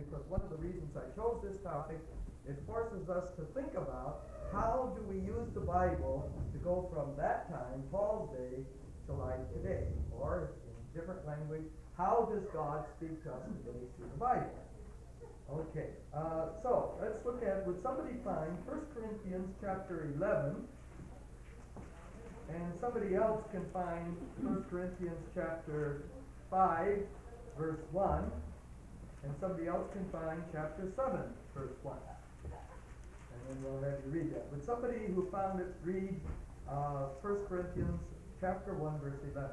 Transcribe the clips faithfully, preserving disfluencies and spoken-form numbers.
because one of the reasons I chose this topic, it forces us to think about how do we use the Bible to go from that time, Paul's day, to like today, or in different language, how does God speak to us today through the Bible? Okay, uh, so let's look at, would somebody find First Corinthians chapter eleven, and somebody else can find First Corinthians chapter five, verse one, and somebody else can find chapter seven, verse one. And then we'll have you read that. Would somebody who found it read uh, First Corinthians chapter one, verse eleven?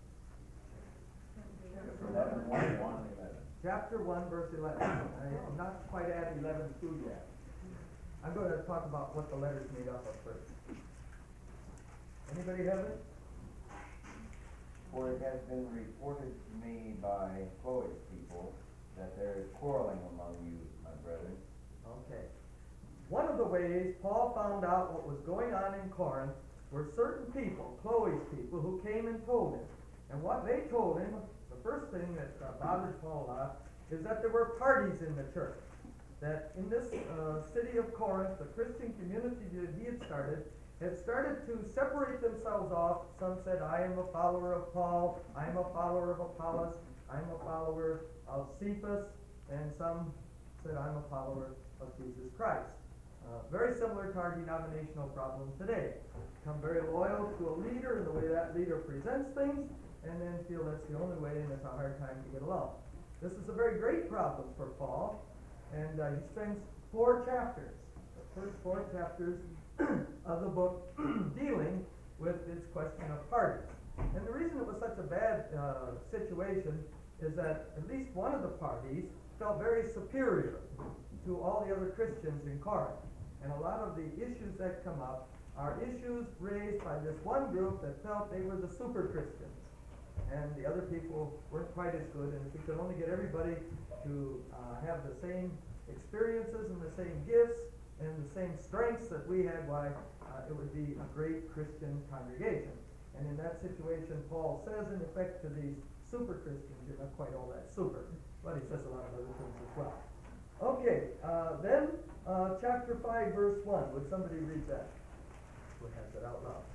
eleven, one, one, eleven. Chapter one, verse eleven. I'm not quite at eleven two yet. I'm going to talk about what the letter's made up of first. Anybody have it? For it has been reported to me by Chloe's people that there is quarreling among you, my brethren. Okay. One of the ways Paul found out what was going on in Corinth were certain people, Chloe's people, who came and told him. And what they told him, the first thing that uh, bothered Paul a lot, is that there were parties in the church. That in this uh, city of Corinth, the Christian community that he had started, had started to separate themselves off. Some said, I am a follower of Paul, I am a follower of Apollos, I am a follower of Cephas, and some said, I'm a follower of Jesus Christ. Uh, very similar to our denominational problem today. Become very loyal to a leader and the way that leader presents things, and then feel that's the only way and it's a hard time to get along. This is a very great problem for Paul, and uh, he spends four chapters, the first four chapters of the book dealing with this question of parties. And the reason it was such a bad uh, situation is that at least one of the parties felt very superior to all the other Christians in Corinth. And a lot of the issues that come up are issues raised by this one group that felt they were the super Christians. And the other people weren't quite as good, and if we could only get everybody to uh, have the same experiences and the same gifts and the same strengths that we had, why, uh, it would be a great Christian congregation. And in that situation, Paul says, in effect, to these super Christians, you're not quite all that super. But he says a lot of other things as well. Okay, uh, then uh, chapter five, verse one. Would somebody read that? Who has it out loud?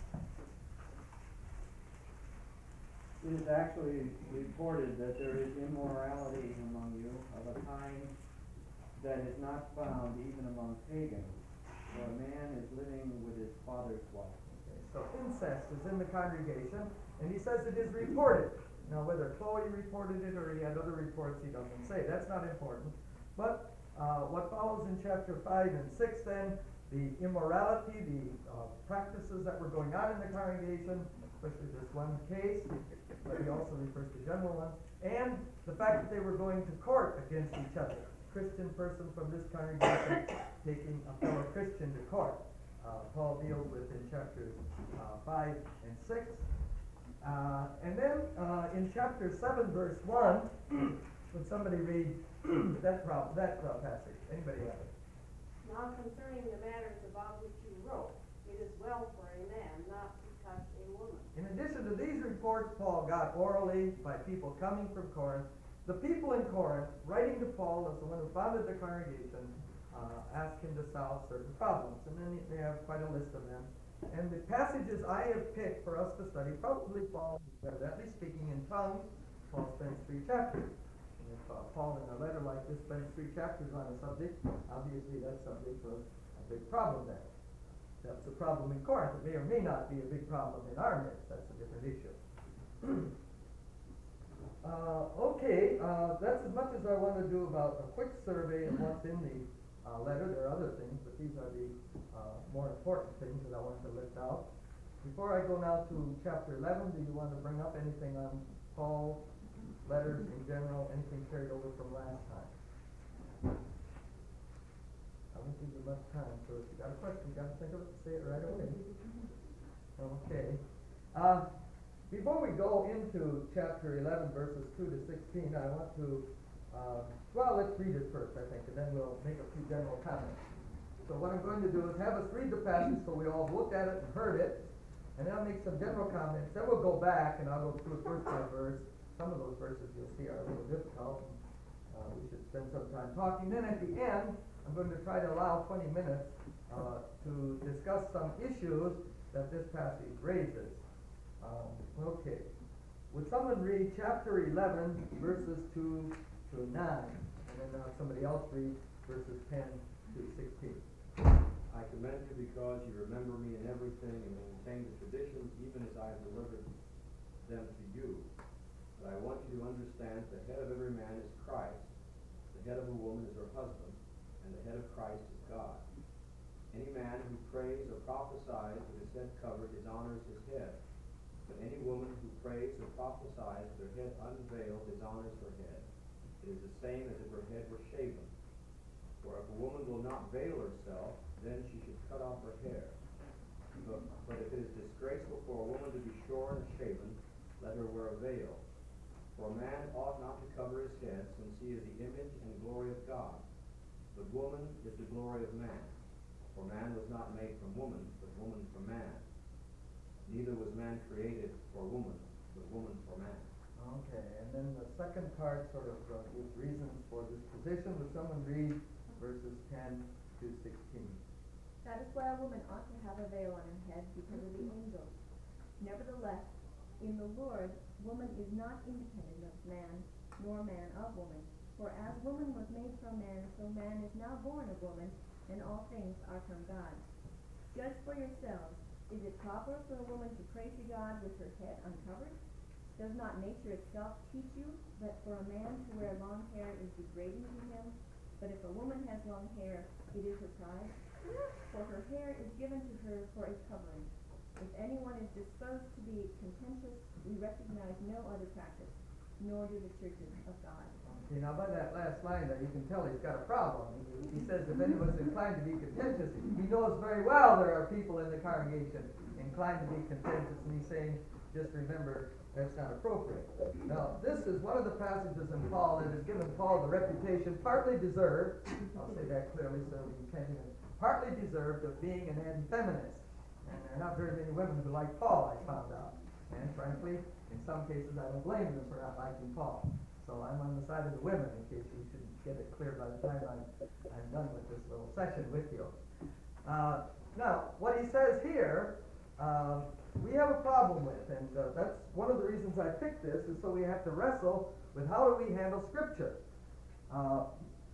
It is actually reported that there is immorality among you of a kind that is not found even among pagans, for a man is living with his father's wife. Okay, so incest is in the congregation, and he says it is reported. Now, whether Chloe reported it or he had other reports, he doesn't say. That's not important. But uh, what follows in chapter five and six then, the immorality, the uh, practices that were going on in the congregation, especially this one case, but he also refers to general ones, and the fact that they were going to court against each other. Christian person from this congregation taking a fellow Christian to court. Uh, Paul deals with in chapters uh, five and six. Uh, and then uh, in chapter seven, verse one, would somebody read that problem, that uh, passage? Anybody have it? Now concerning the matters about which you wrote, it is well for a man not to touch a woman. In addition to these reports Paul got orally by people coming from Corinth, the people in Corinth, writing to Paul as the one who founded the congregation, uh, asked him to solve certain problems. And then they have quite a list of them. And the passages I have picked for us to study probably fall, at least speaking in tongues, Paul spends three chapters. And if uh, Paul in a letter like this spends three chapters on a subject, obviously that subject was a big problem there. That's a problem in Corinth. It may or may not be a big problem in our midst. That's a different issue. Uh, okay, uh, that's as much as I want to do about a quick survey of what's in the uh, letter. There are other things, but these are the uh, more important things that I want to lift out. Before I go now to chapter eleven, do you want to bring up anything on Paul's letters in general, anything carried over from last time? I won't give you much time, so if you got a question, you got to think of it and say it right away. Okay. Uh, Before we go into chapter eleven, verses two to sixteen, I want to, uh, well, let's read it first, I think, and then we'll make a few general comments. So what I'm going to do is have us read the passage so we all looked at it and heard it, and then I'll make some general comments. Then we'll go back and I'll go through verse by verse. Some of those verses you'll see are a little difficult. uh, we should spend some time talking. Then at the end, I'm going to try to allow twenty minutes uh, to discuss some issues that this passage raises. Um, okay. Would someone read chapter eleven, verses two to nine, and then uh, somebody else read verses ten to sixteen. I commend you because you remember me in everything and maintain the traditions even as I have delivered them to you. But I want you to understand the head of every man is Christ, the head of a woman is her husband, and the head of Christ is God. Any man who prays or prophesies with his head covered dishonors his head. But any woman who prays or prophesies with her head unveiled dishonors her head. It is the same as if her head were shaven. For if a woman will not veil herself, then she should cut off her hair. But, but if it is disgraceful for a woman to be shorn or shaven, let her wear a veil. For a man ought not to cover his head, since he is the image and glory of God. But woman is the glory of man. For man was not made from woman, but woman from man. Neither was man created for woman, but woman for man. Okay, and then the second part sort of uh, gives reasons for this position. Would someone read verses ten to sixteen? That is why a woman ought to have a veil on her head because of the angels. Nevertheless, in the Lord, woman is not independent of man, nor man of woman. For as woman was made from man, so man is now born of woman, and all things are from God. Judge for yourselves. Is it proper for a woman to pray to God with her head uncovered? Does not nature itself teach you that for a man to wear long hair is degrading to him? But if a woman has long hair, it is her pride. For her hair is given to her for a covering. If anyone is disposed to be contentious, we recognize no other practice, nor do the churches of God. Okay, now by that last line there, you can tell he's got a problem. He, he says if anyone's inclined to be contentious, he knows very well there are people in the congregation inclined to be contentious, and he's saying, just remember, that's not appropriate. Now, this is one of the passages in Paul that has given Paul the reputation, partly deserved, I'll say that clearly so you can't even, partly deserved of being an anti-feminist. And there are not very many women who like Paul, I found out. And frankly, in some cases, I don't blame them for not liking Paul. So I'm on the side of the women, in case you should get it clear by the time I'm, I'm done with this little session with you. Uh, now, what he says here, uh, we have a problem with, and uh, that's one of the reasons I picked this, is so we have to wrestle with how do we handle Scripture. Uh,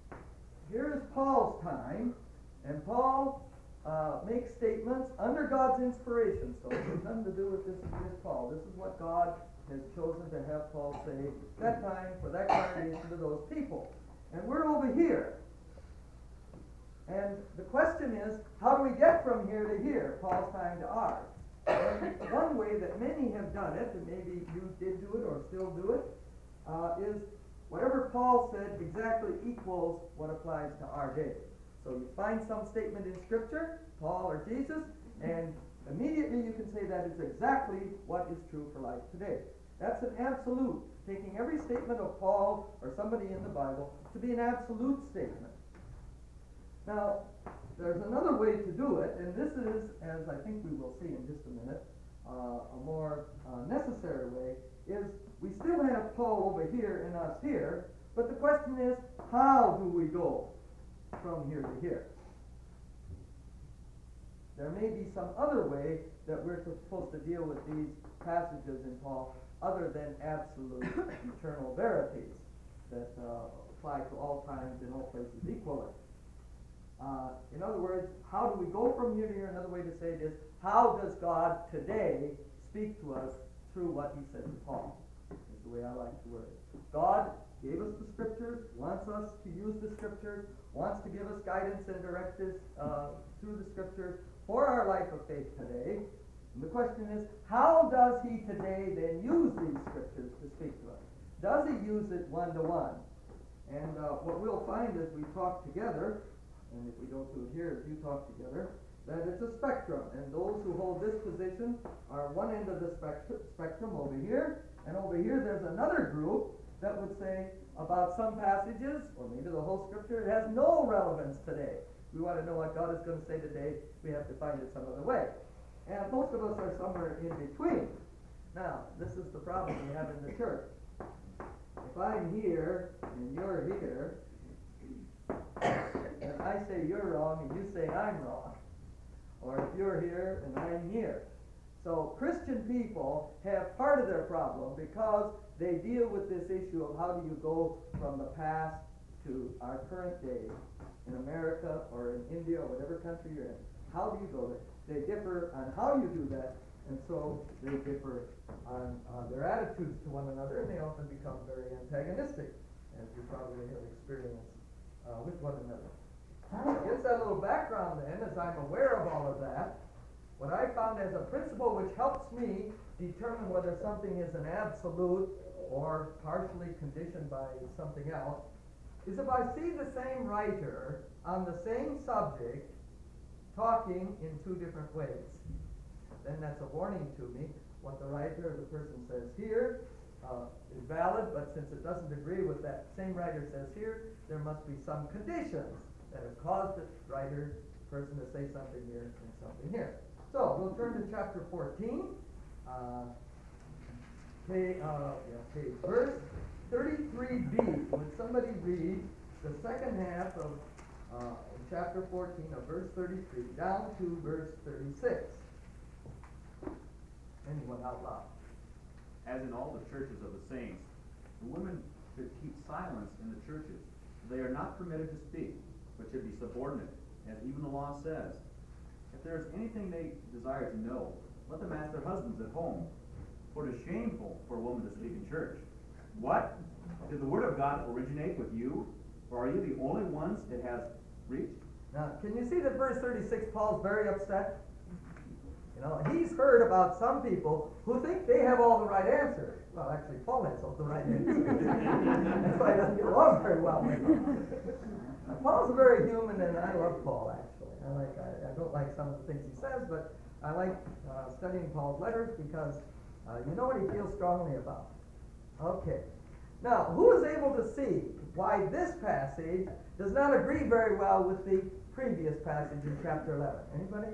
here is Paul's time, and Paul uh, makes statements under God's inspiration, so it has nothing to do with this against Paul. This is what God has chosen to have Paul say that time for that congregation to those people. And we're over here. And the question is, how do we get from here to here, Paul's time to ours? And one way that many have done it, and maybe you did do it or still do it, uh, is whatever Paul said exactly equals what applies to our day. So you find some statement in Scripture, Paul or Jesus, and immediately you can say that is exactly what is true for life today. That's an absolute, taking every statement of Paul or somebody in the Bible to be an absolute statement. Now, there's another way to do it, and this is, as I think we will see in just a minute, uh, a more uh, necessary way, is we still have Paul over here and us here, but the question is, how do we go from here to here? There may be some other way that we're supposed to deal with these passages in Paul other than absolute eternal verities that uh, apply to all times in all places equally. Uh, in other words, how do we go from here to here? Another way to say it is, how does God today speak to us through what he said to Paul? Is the way I like to word it. God gave us the Scriptures, wants us to use the Scriptures, wants to give us guidance and direct us uh, through the Scriptures for our life of faith today. And the question is, how does he today then use these Scriptures to speak to us? Does he use it one-to-one? And uh, what we'll find as we talk together, and if we don't do it here, as you talk together, that it's a spectrum. And those who hold this position are one end of the spectrum, spectrum over here, and over here there's another group that would say about some passages, or maybe the whole Scripture, it has no relevance today. We want to know what God is going to say today, we have to find it some other way. And most of us are somewhere in between. Now, this is the problem we have in the church. If if I'm here and you're here, and I say you're wrong and you say I'm wrong, or if you're here and I'm here. So Christian people have part of their problem because they deal with this issue of how do you go from the past to our current day in America or in India or whatever country you're in. How do you go there? They differ on how you do that, and so they differ on uh, their attitudes to one another, and they often become very antagonistic, as you probably have experienced uh, with one another. Against that little background then, as I'm aware of all of that, what I found as a principle which helps me determine whether something is an absolute or partially conditioned by something else is if I see the same writer on the same subject talking in two different ways. Then that's a warning to me. What the writer or the person says here uh, is valid, but since it doesn't agree with that same writer says here, there must be some conditions that have caused the writer person to say something here and something here. So we'll turn to chapter fourteen, uh, page, uh, yeah, page verse thirty-three b. Would somebody read the second half of uh, chapter fourteen of verse thirty-three down to verse thirty-six? Anyone out loud? As in all the churches of the saints, the women should keep silence in the churches. They are not permitted to speak, but should be subordinate, as even the law says. If there is anything they desire to know, let them ask their husbands at home, for it is shameful for a woman to speak in church. What? Did the word of God originate with you, or are you the only ones it has reached? Now, can you see that verse thirty-six, Paul's very upset? You know, he's heard about some people who think they have all the right answers. Well, actually, Paul has all the right answers. That's why he doesn't get along very well with them. Now, Paul's very human, and I love Paul, actually. I like. I, I don't like some of the things he says, but I like uh, studying Paul's letters because uh, you know what he feels strongly about. Okay. Now, who is able to see why this passage does not agree very well with the previous passage in chapter eleven? Anybody?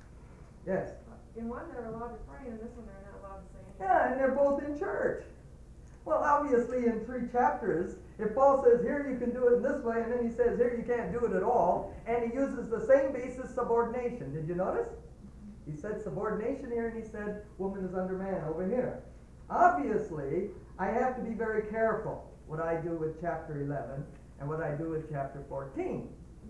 Yes. In one, they're allowed to pray, and in this one, they're not allowed to say anything. Yeah, and they're both in church. Well, obviously, in three chapters, if Paul says here you can do it in this way, and then he says here you can't do it at all, and he uses the same basis, subordination. Did you notice? He said subordination here, and he said woman is under man over here. Obviously, I have to be very careful what I do with chapter eleven and what I do with chapter fourteen.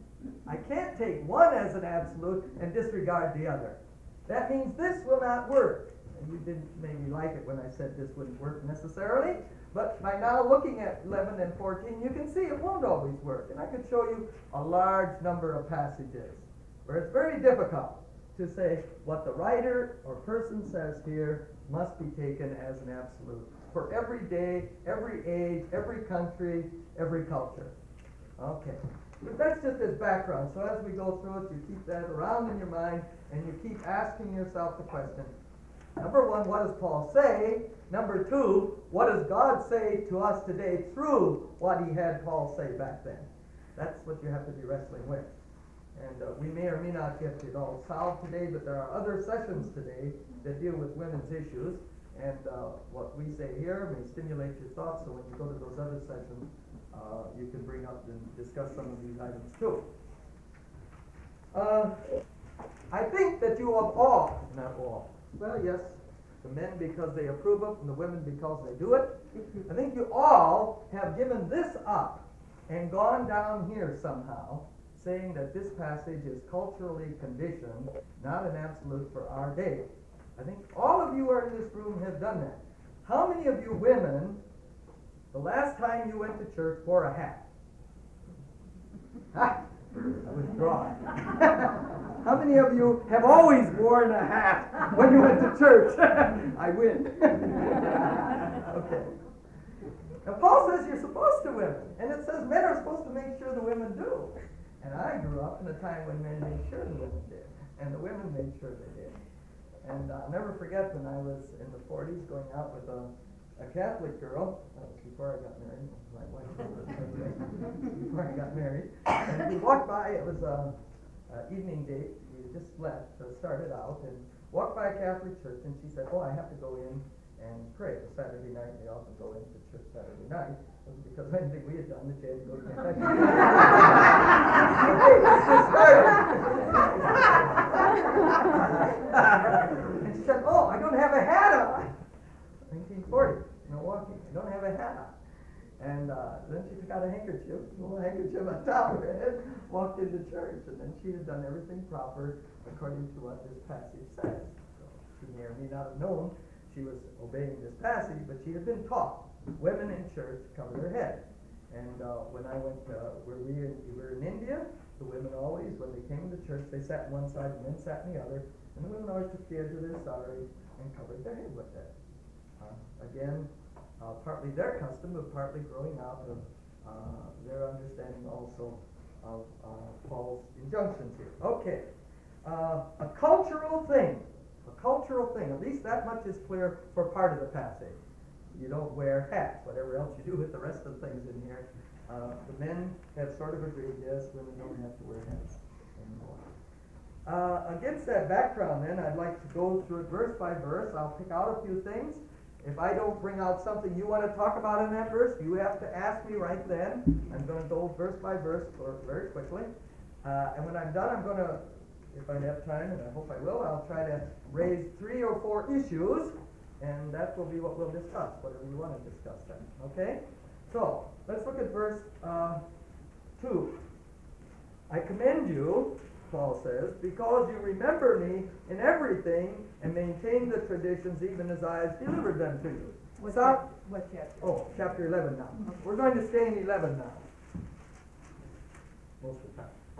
I can't take one as an absolute and disregard the other. That means this will not work. And you didn't maybe like it when I said this wouldn't work necessarily, but by now looking at eleven and fourteen, you can see it won't always work. And I could show you a large number of passages where it's very difficult to say what the writer or person says here must be taken as an absolute for every day, every age, every country, every culture. Okay. But that's just as background. So as we go through it, you keep that around in your mind, and you keep asking yourself the question. Number one, what does Paul say? Number two, what does God say to us today through what he had Paul say back then? That's what you have to be wrestling with. And uh, we may or may not get it all solved today, but there are other sessions today that deal with women's issues. And uh, what we say here may stimulate your thoughts, so when you go to those other sessions, Uh, you can bring up and discuss some of these items too. Uh, I think that you have all, not all, well, yes, the men because they approve of, and the women because they do it. I think you all have given this up and gone down here somehow, saying that this passage is culturally conditioned, not an absolute for our day. I think all of you are in this room have done that. How many of you women, the last time you went to church, wore a hat? Ha! I withdraw. How many of you have always worn a hat when you went to church? I win. Okay. Now Paul says you're supposed to women, and it says men are supposed to make sure the women do. And I grew up in a time when men made sure the women did, and the women made sure they did. And I'll never forget when I was in the forties going out with a A Catholic girl, that was before I got married, my wife was before I got married, and we walked by, it was a, a evening date, we just left, uh, started out, and walked by a Catholic church, and she said, oh, I have to go in and pray. It was Saturday night, they often go into church Saturday night. It was because of anything we had done that she had to go to Kentucky. Okay, let's get started. And she said, oh, I don't have a hat on. nineteen forty, Milwaukee. I don't have a hat on. And uh, then she took out a handkerchief, a little handkerchief on top of her head, walked into church, and then she had done everything proper according to what this passage says. So she may or may not have known she was obeying this passage, but she had been taught women in church cover their head. And uh, when I went, uh, where we, in, we were in India, the women always, when they came to church, they sat on one side, the men sat on the other, and the women always took the edge of their sari and covered their head with it. Uh, again, uh, partly their custom, but partly growing out of uh, their understanding also of uh, Paul's injunctions here. Okay, uh, a cultural thing, a cultural thing, at least that much is clear for part of the passage. You don't wear hats, whatever else you do with the rest of the things in here. Uh, the men have sort of agreed, yes, women don't have to wear hats anymore. Uh, against that background then, I'd like to go through it verse by verse. I'll pick out a few things. If I don't bring out something you want to talk about in that verse, you have to ask me right then. I'm going to go verse by verse for very quickly. Uh, and when I'm done, I'm going to, if I have time, and I hope I will, I'll try to raise three or four issues, and that will be what we'll discuss, whatever you want to discuss then. Okay? So, let's look at verse uh, two. I commend you, Paul says, because you remember me in everything and maintain the traditions even as I have delivered them to you. What Stop. chap- what chapter? Oh, chapter eleven now. We're going to stay in eleven now. Most of the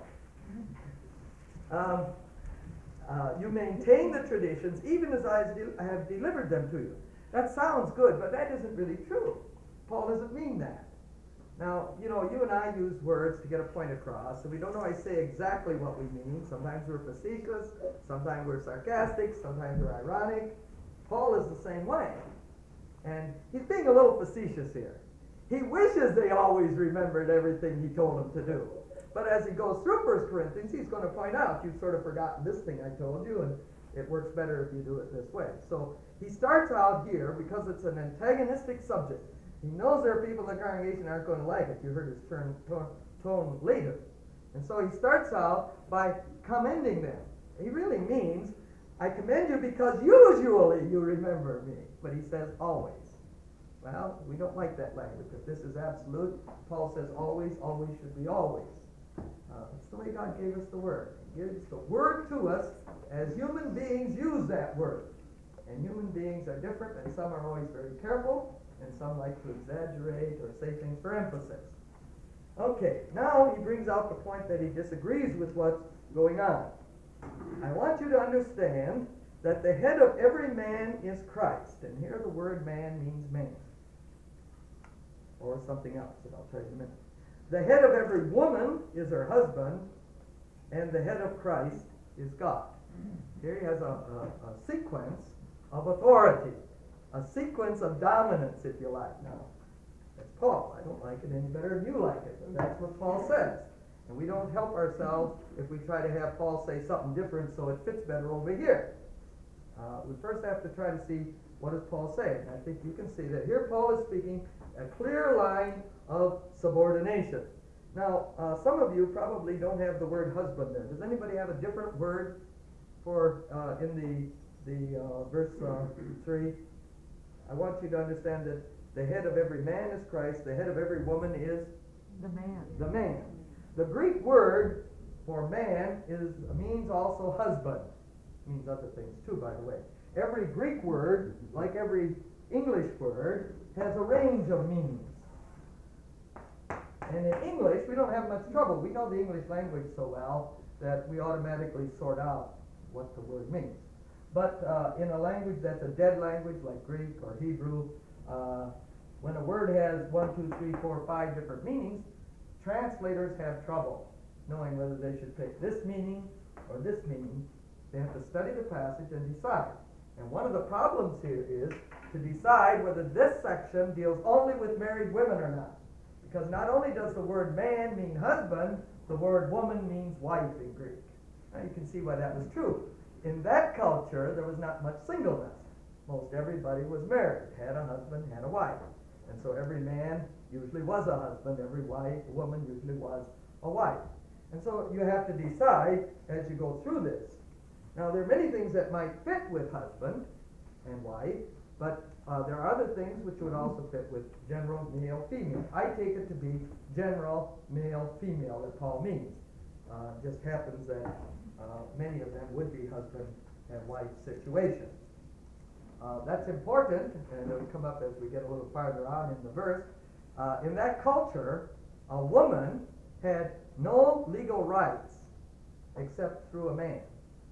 time. Um, uh, you maintain the traditions even as I de- have delivered them to you. That sounds good, but that isn't really true. Paul doesn't mean that. Now, you know, you and I use words to get a point across, and we don't always say exactly what we mean. Sometimes we're facetious, sometimes we're sarcastic, sometimes we're ironic. Paul is the same way. And he's being a little facetious here. He wishes they always remembered everything he told them to do. But as he goes through First Corinthians, he's going to point out, you've sort of forgotten this thing I told you, and it works better if you do it this way. So he starts out here, because it's an antagonistic subject. He knows there are people in the congregation aren't going to like it. You heard his turn, tone, tone later. And so he starts out by commending them. He really means, I commend you because usually you remember me. But he says always. Well, we don't like that language. If this is absolute, Paul says always, always should be always. Uh, it's the way God gave us the Word. He gives the Word to us as human beings use that Word. And human beings are different, and some are always very careful, and some like to exaggerate or say things for emphasis. Okay, now he brings out the point that he disagrees with what's going on. I want you to understand that the head of every man is Christ. And here the word man means man. Or something else that I'll tell you in a minute. The head of every woman is her husband, and the head of Christ is God. Here he has a, a, a sequence of authority. A sequence of dominance, if you like. Now, that's Paul. I don't like it any better than you like it, but that's what Paul says. And we don't help ourselves if we try to have Paul say something different so it fits better over here. Uh, we first have to try to see what does Paul say. And I think you can see that here Paul is speaking a clear line of subordination. Now, uh, some of you probably don't have the word husband there. Does anybody have a different word for uh, in the, the uh, verse uh, three? I want you to understand that the head of every man is Christ, the head of every woman is The man. the man. The Greek word for man is means also husband. Means other things too, by the way. Every Greek word, like every English word, has a range of meanings. And in English, we don't have much trouble. We know the English language so well that we automatically sort out what the word means. But uh, in a language that's a dead language, like Greek or Hebrew, uh, when a word has one, two, three, four, five different meanings, translators have trouble knowing whether they should pick this meaning or this meaning. They have to study the passage and decide. And one of the problems here is to decide whether this section deals only with married women or not. Because not only does the word man mean husband, the word woman means wife in Greek. Now you can see why that was true. In that culture, there was not much singleness. most everybody was married, had a husband, had a wife. And so every man usually was a husband, every wife, woman usually was a wife. And so you have to decide as you go through this. Now there are many things that might fit with husband and wife, but uh, there are other things which would also fit with general male, female. I take it to be general male, female that Paul means. Uh, it just happens that uh, many of them would be husband and wife situations. Uh, that's important, and it'll come up as we get a little farther on in the verse. Uh, in that culture, a woman had no legal rights except through a man.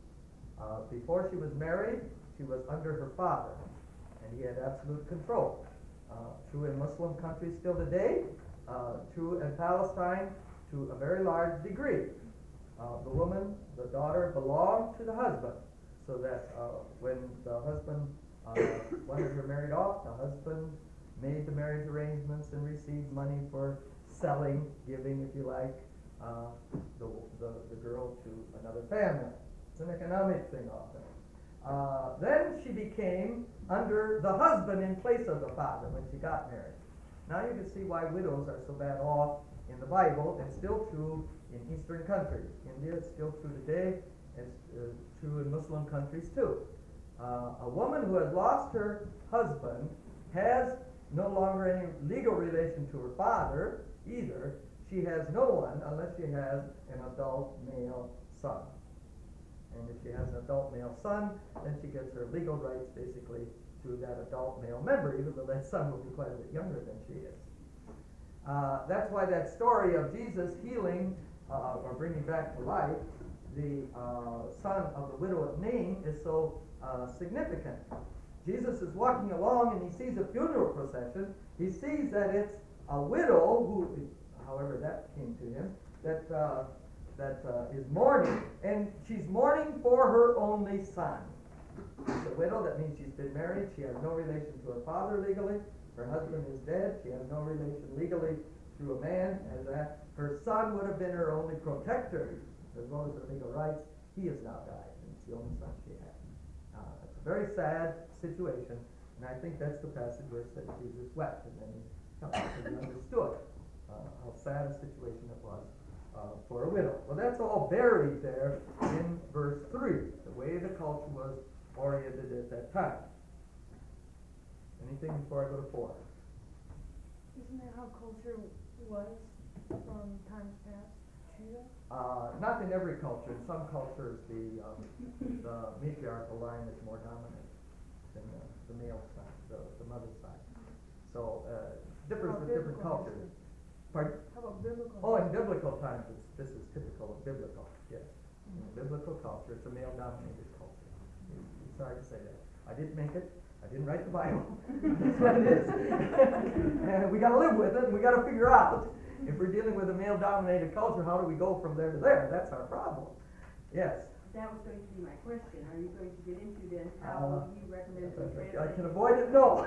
Uh, before she was married, she was under her father, and he had absolute control. Uh, true in Muslim countries still today, uh, true in Palestine to a very large degree. Uh, the woman, the daughter, belonged to the husband, so that uh, when the husband uh, wanted her married off, the husband made the marriage arrangements and received money for selling, giving, if you like, uh, the, the, the girl to another family. It's an economic thing often. Uh, then she became under the husband in place of the father when she got married. Now you can see why widows are so bad off in the Bible. It's still true in Eastern countries. India, it's still true today. It's uh, true in Muslim countries too. Uh, a woman who has lost her husband has no longer any legal relation to her father either. She has no one unless she has an adult male son. And if she has an adult male son, then she gets her legal rights basically to that adult male member, even though that son will be quite a bit younger than she is. Uh, that's why that story of Jesus healing uh, or bringing back to life the uh, son of the widow of Nain is so uh, significant. Jesus is walking along and he sees a funeral procession. He sees that it's a widow who, however that came to him, that uh, that uh, is mourning, and she's mourning for her only son. She's a widow. That means she's been married. She has no relation to her father legally. Her husband is dead. She has no relation legally through a man, as that her son would have been her only protector, as well as her legal rights. He has now died, and it's the only son she had. Uh, it's a very sad situation, and I think that's the passage where it said Jesus wept, and then he, he understood uh, how sad a situation it was uh, for a widow. Well, that's all buried there in verse three, the way the culture was oriented at that time. Anything before I go to four? Isn't that how culture was from times past? Too? Uh, not in every culture. In some cultures, the um, the matriarchal line is more dominant than the, the male side, the, the mother's side. So uh, differs How with different biblical cultures. history? Pardon? How about biblical? Oh, in biblical times, it's, this is typical of biblical. Yes, in biblical culture, it's a male-dominated culture. I'm sorry to say that. I didn't make it. I didn't write the Bible. That's what it is. And we got to live with it, and we got to figure out if we're dealing with a male-dominated culture, how do we go from there to there? That's our problem. Yes. That was going to be my question. Are you going to get into then Uh, how you recommend to translate? I can avoid it. No.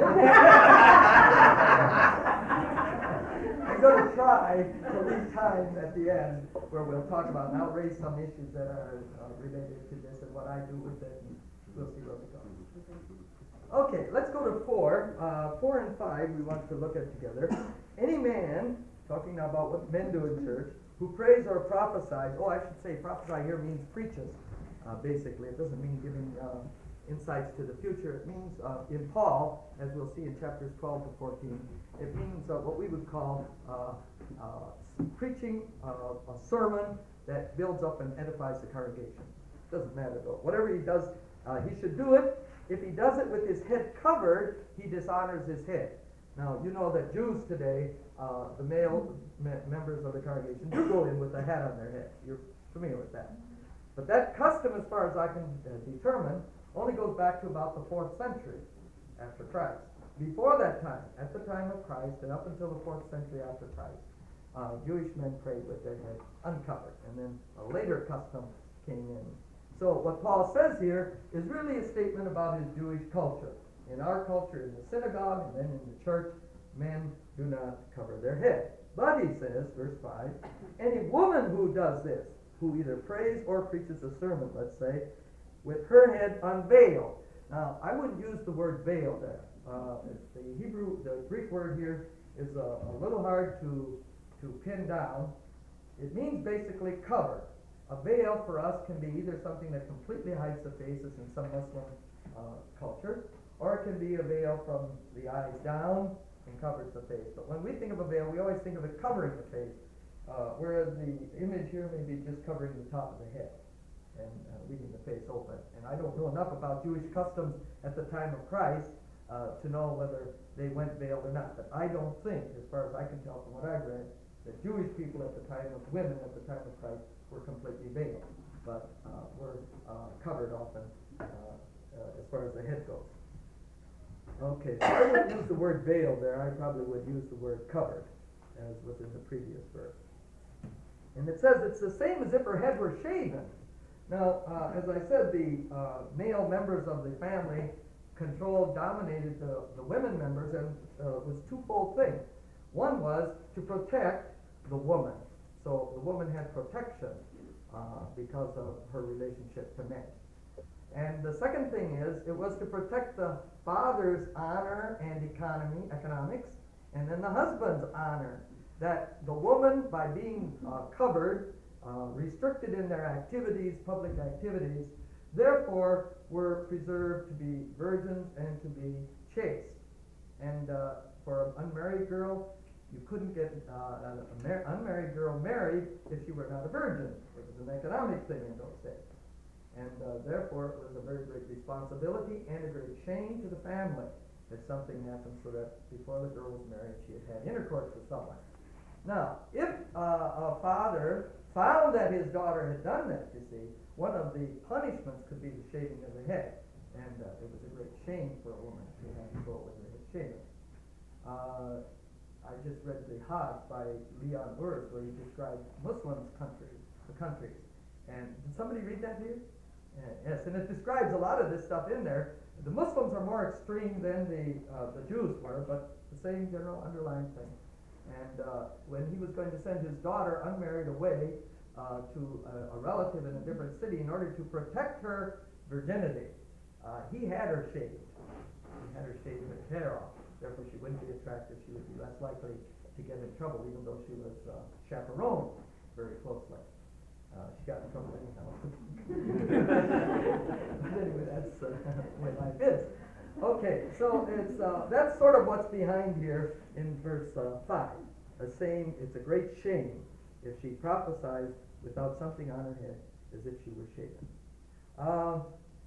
I'm going to try to leave time at the end where we'll talk about, and I'll raise some issues that are uh, related to this and what I do with it, and we'll see where we go. Okay, let's go to four. Uh, four and five we want to look at together. Any man, talking now about what men do in church, who prays or prophesies, oh, I should say prophesy here means preaches, uh, basically. It doesn't mean giving uh, insights to the future. It means, uh, in Paul, as we'll see in chapters twelve to fourteen, it means uh, what we would call uh, uh, preaching uh, a sermon that builds up and edifies the congregation. Doesn't matter though. Whatever he does, uh, he should do it. If he does it with his head covered, he dishonors his head. Now, you know that Jews today, uh, the male me- members of the congregation do go in with a hat on their head. You're familiar with that. But that custom, as far as I can uh, determine, only goes back to about the fourth century after Christ. Before that time, at the time of Christ, and up until the fourth century after Christ, uh, Jewish men prayed with their head uncovered. And then a later custom came in. So what Paul says here is really a statement about his Jewish culture. In our culture, in the synagogue, and then in the church, men do not cover their head. But he says, verse five, any woman who does this, who either prays or preaches a sermon, let's say, with her head unveiled. Now, I wouldn't use the word veil there. Uh, it's the Hebrew, the Greek word here is a, a little hard to, to pin down. It means basically cover. A veil for us can be either something that completely hides the face, as in some Muslim uh, cultures, or it can be a veil from the eyes down and covers the face. But when we think of a veil, we always think of it covering the face, uh, whereas the image here may be just covering the top of the head and uh, leaving the face open. And I don't know enough about Jewish customs at the time of Christ uh, to know whether they went veiled or not. But I don't think, as far as I can tell from what I've read, that Jewish people at the time of women at the time of Christ were completely veiled, but uh, were uh, covered often uh, uh, as far as the head goes. Okay, so I wouldn't use the word veil there. I probably would use the word covered, as was in the previous verse. And it says it's the same as if her head were shaven. Now, uh, as I said, the uh, male members of the family controlled, dominated the, the women members, and uh, it was a twofold thing. One was to protect the woman. So the woman had protection uh, because of her relationship to men. And the second thing is, it was to protect the father's honor and economy, economics, and then the husband's honor. That the woman, by being uh, covered, uh, restricted in their activities, public activities, therefore were preserved to be virgins and to be chaste. And uh, for an unmarried girl, you couldn't get uh, an mar- unmarried girl married if she were not a virgin. It was an economic thing in those days. And uh, therefore, it was a very great responsibility and a great shame to the family if something happened, so that before the girl was married, she had had intercourse with someone. Now, if uh, a father found that his daughter had done that, you see, one of the punishments could be the shaving of the head. And uh, it was a great shame for a woman to have to go with her head shaven. Uh, I just read the Hajj by Leon Wirth, where he described Muslims' countries, the countries. And did somebody read that here? Uh, yes, and it describes a lot of this stuff in there. The Muslims are more extreme than the uh, the Jews were, but the same general underlying thing. And uh, when he was going to send his daughter unmarried away uh, to a, a relative in a different city in order to protect her virginity, uh, he had her shaved. He had her shave her hair off. Therefore, she wouldn't be attractive. She would be less likely to get in trouble, even though she was uh, chaperoned very closely. Uh, she got in trouble anyhow. But anyway, that's uh, the way life is. Okay, so it's uh, that's sort of what's behind here in verse uh, five. The same, it's a great shame if she prophesies without something on her head, as if she were shaven. Uh,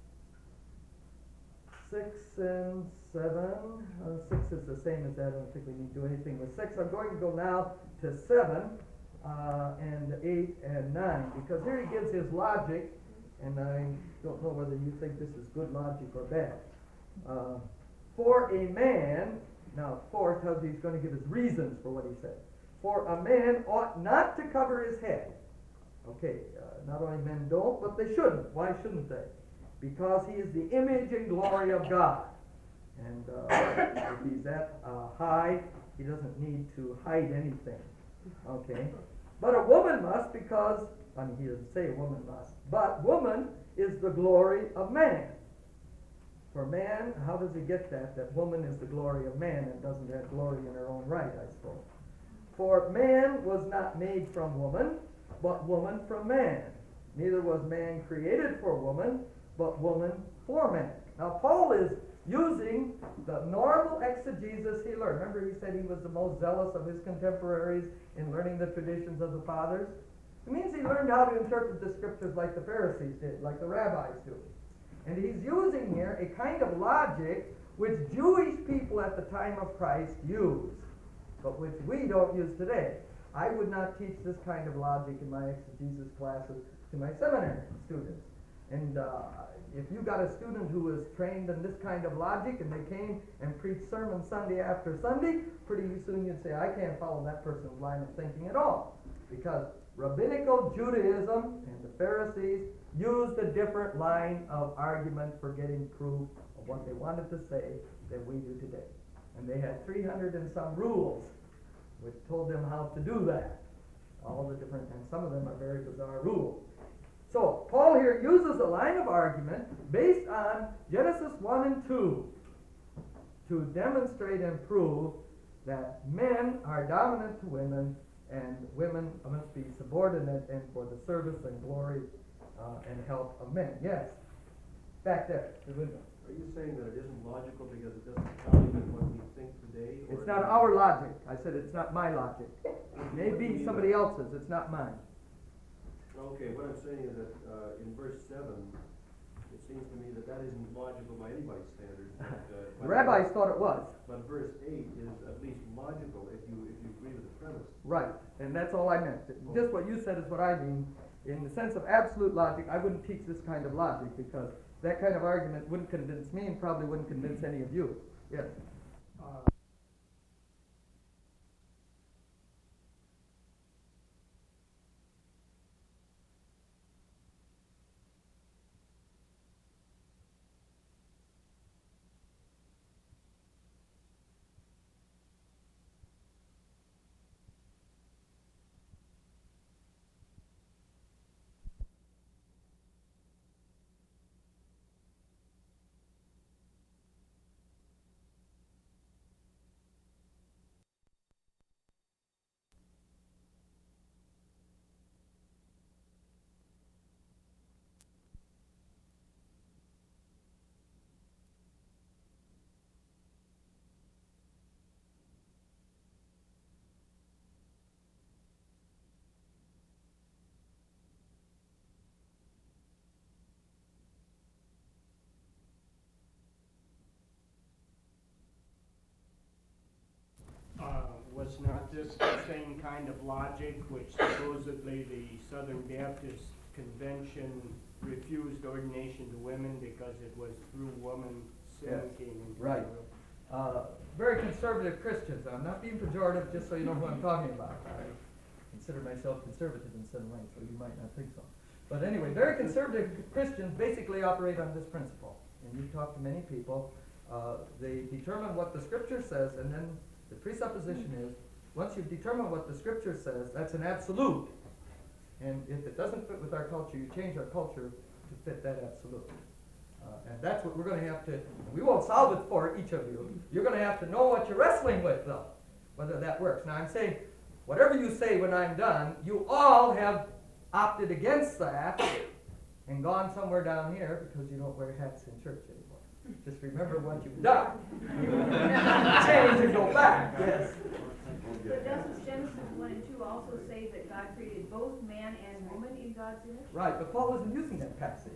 six and seven. Uh, six is the same as that. I don't think we need to do anything with six. I'm going to go now to seven uh, and eight and nine, because here he gives his logic, and I don't know whether you think this is good logic or bad. Uh, for a man, now for tells you he's going to give his reasons for what he said. For a man ought not to cover his head. Okay, uh, not only men don't, but they shouldn't. Why shouldn't they? Because he is the image and glory of God. And uh, if he's that uh, high, he doesn't need to hide anything. Okay? But a woman must, because, I mean, he doesn't say a woman must, but woman is the glory of man. For man, how does he get that? That woman is the glory of man and doesn't have glory in her own right, I suppose. For man was not made from woman, but woman from man. Neither was man created for woman, but woman for man. Now, Paul is using the normal exegesis he learned. Remember, he said he was the most zealous of his contemporaries in learning the traditions of the fathers? It means he learned how to interpret the scriptures like the Pharisees did, like the rabbis do. And he's using here a kind of logic which Jewish people at the time of Christ used, but which we don't use today. I would not teach this kind of logic in my exegesis classes to my seminary students. And uh, if you got a student who was trained in this kind of logic and they came and preached sermons Sunday after Sunday, pretty soon you'd say, I can't follow that person's line of thinking at all. Because rabbinical Judaism and the Pharisees used a different line of argument for getting proof of what they wanted to say than we do today. And they had three hundred and some rules which told them how to do that. All the different, and some of them are very bizarre rules. So, Paul here uses a line of argument based on Genesis one and two to demonstrate and prove that men are dominant to women and women must be subordinate and for the service and glory uh, and help of men. Yes? Back there, the window. Are you saying that it isn't logical because it doesn't tally with what we think today? or It's not our logic. I said it's not my logic. It may be somebody else's, it's not mine. Okay, what I'm saying is that, uh, in verse seven, it seems to me that that isn't logical by anybody's standards. but, uh, The but- rabbis thought it was. But verse eight is at least logical if you, if you agree with the premise. Right, and that's all I meant. Just what you said is what I mean. In the sense of absolute logic, I wouldn't teach this kind of logic because that kind of argument wouldn't convince me and probably wouldn't convince any of you. Yes? Uh, Uh, was not this the same kind of logic which supposedly the Southern Baptist Convention refused ordination to women because it was through woman sin Yes, came into the right. world? Uh, very conservative Christians. I'm not being pejorative, just so you know who I'm talking about. I consider myself conservative in some ways, so you might not think so. But anyway, very conservative Christians basically operate on this principle. And you talk to many people, uh, they determine what the Scripture says, and then the presupposition is, once you've determined what the Scripture says, that's an absolute. And if it doesn't fit with our culture, you change our culture to fit that absolute. Uh, and that's what we're going to have to, we won't solve it for each of you. You're going to have to know what you're wrestling with, though, whether that works. Now, I'm saying, whatever you say when I'm done, you all have opted against that and gone somewhere down here because you don't wear hats in church anymore. Just remember what you've done. You change and go back, yes. But doesn't Genesis one and two also say that God created both man and woman in God's image? Right, but Paul isn't using that passage.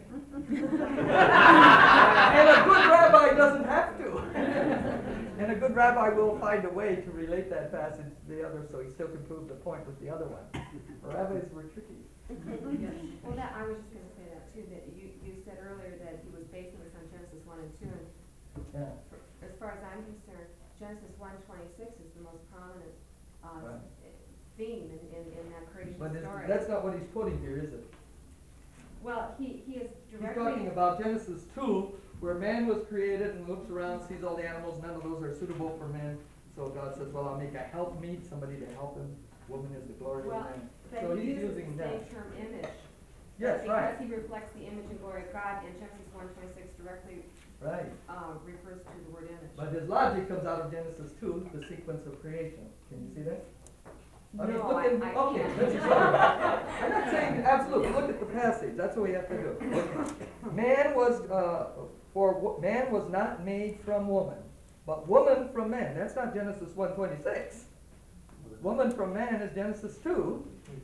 And a good rabbi doesn't have to. And a good rabbi will find a way to relate that passage to the other so he still can prove the point with the other one. Rabbis were tricky. Well, that, I was just gonna say that too, that you, you said earlier that he was basing this on Genesis one and two, and Yeah. for, as far as I'm concerned, Genesis one twenty-six is the most prominent, uh, Right. theme in, in, in that creation But it's, story. that's not what he's putting here, is it? Well, he, he is He's directly. talking about Genesis two, where man was created and looks around, sees all the animals, none of those are suitable for men. So God says, well, I'll make a helpmeet, somebody to help him. Woman is the glory Well, of man. but So he he's uses using the same that. term image. Yes, right, Because he reflects the image and glory of God, and Genesis one twenty-six directly, right. uh, refers to the word image. But his logic comes out of Genesis two, the sequence of creation. Can you see that? I mean, No, look I- in- I okay, can't. let's just look at- I'm not saying absolutely. Look at the passage. That's what we have to do. Man was uh, for wo- man was not made from woman, but woman from man. That's not Genesis one twenty-six. Woman from man is Genesis two.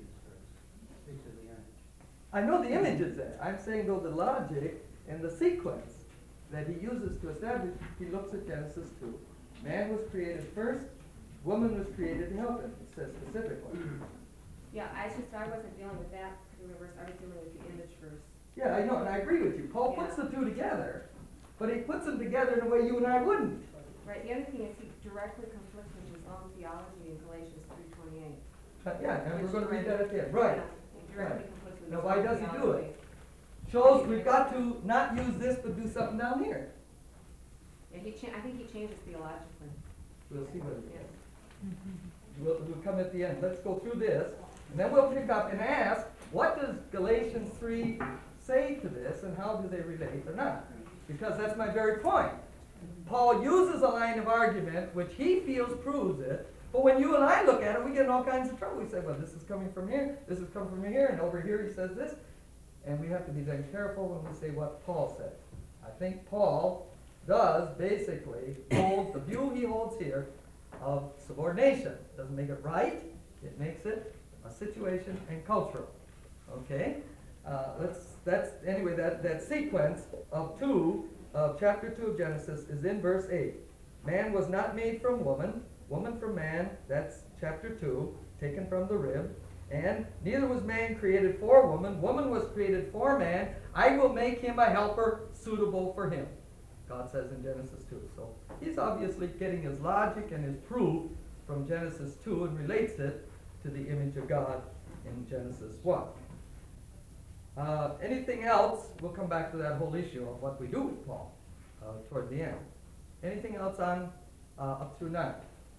I know the image is there. I'm saying though the logic and the sequence that he uses to establish, he looks at Genesis two. Man was created first, woman was created to help him, it says specifically. Yeah, I just, I wasn't dealing with that particular verse, I was dealing with the image verse. Yeah, I know, and I agree with you. Paul puts the two together, but he puts them together in a way you and I wouldn't. Right, the other thing is he directly conflicts with his own theology in Galatians three twenty-eight. Uh, yeah, and we're going to read that at the end. Right. He directly conflicts with his Now, own why theology. does he do it? Shows we've got to not use this, but do something down here. Yeah, he cha- I think he changes theologically. We'll see what it Yeah. is. We'll, we'll come at the end. Let's go through this, and then we'll pick up and ask, what does Galatians three say to this, and how do they relate or not? Because that's my very point. Paul uses a line of argument which he feels proves it, but when you and I look at it, we get in all kinds of trouble. We say, well, this is coming from here, this is coming from here, and over here he says this. And we have to be very careful when we say what Paul said. I think Paul does basically hold the view he holds here of subordination. Doesn't make it right, it makes it a situation and cultural. Okay? Uh, let's, that's, anyway, that, that sequence of two, of chapter two of Genesis is in verse eight. Man was not made from woman, woman from man, that's chapter two, taken from the rib. And neither was man created for woman, woman was created for man. I will make him a helper suitable for him, God says in Genesis two. So he's obviously getting his logic and his proof from Genesis two and relates it to the image of God in Genesis one. Uh, anything else? We'll come back to that whole issue of what we do with Paul uh, toward the end. Anything else on uh, up through nine?